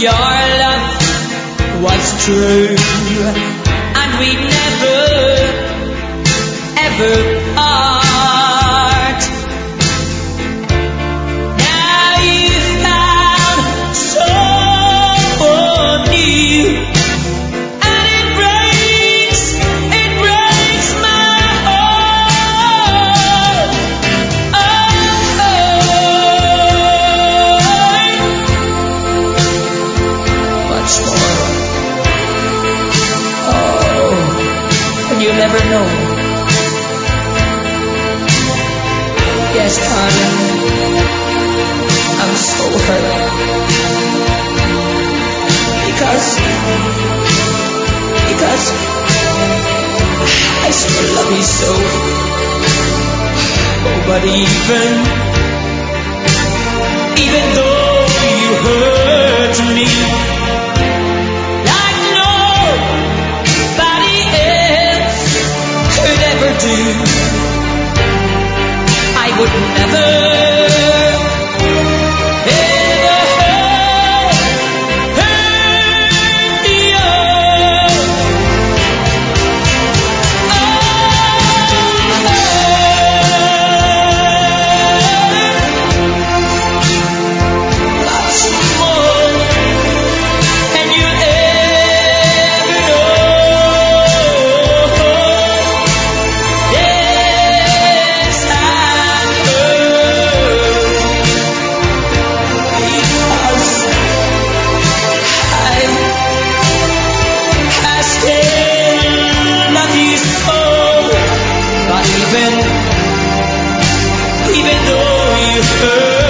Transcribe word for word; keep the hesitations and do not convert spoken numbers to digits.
your love was true, and we'd never, ever part. Now you found someone new, and it breaks, it breaks my heart. Oh, oh. Much more. Oh, and you'll never know. Yes, darling, I'm so hurt because, because I still love you so. Oh, but even, even though you hurt me like nobody else could ever do, I would never, ever hurt, hurt you. Oh, much more than you'll ever know. Yes, I'm hurt because I, I still love you so. But even, even though you hurt